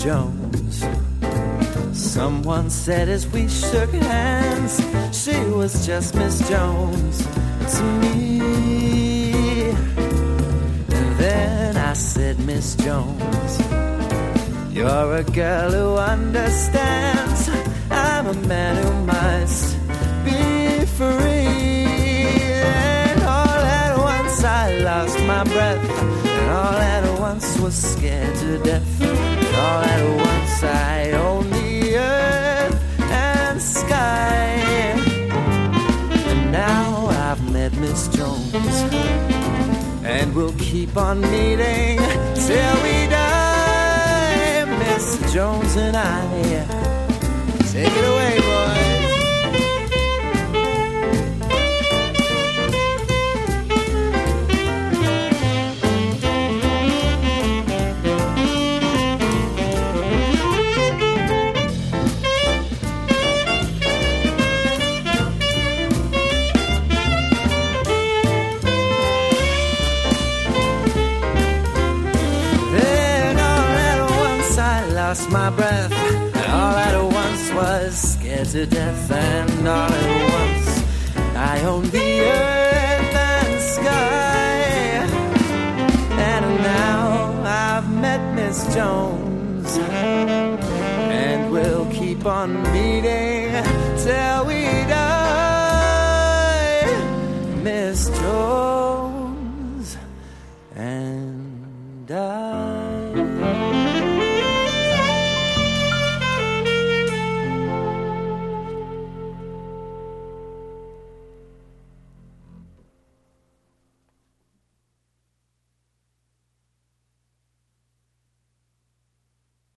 Jones. Someone said as we shook hands, she was just Miss Jones to me. And then I said, Miss Jones, you're a girl who understands. I'm a man who must be free. And all at once I lost my breath, and all at once was scared to death. And all at once I owned the earth and sky. And now I've met Miss Jones, and we'll keep on meeting till we die. Miss Jones and I. Take it away, boys. Then all at once I lost my breath, and all at once was scared to death. And all at once I owned the earth and sky. And now I've met Miss Jones, and we'll keep on meeting till we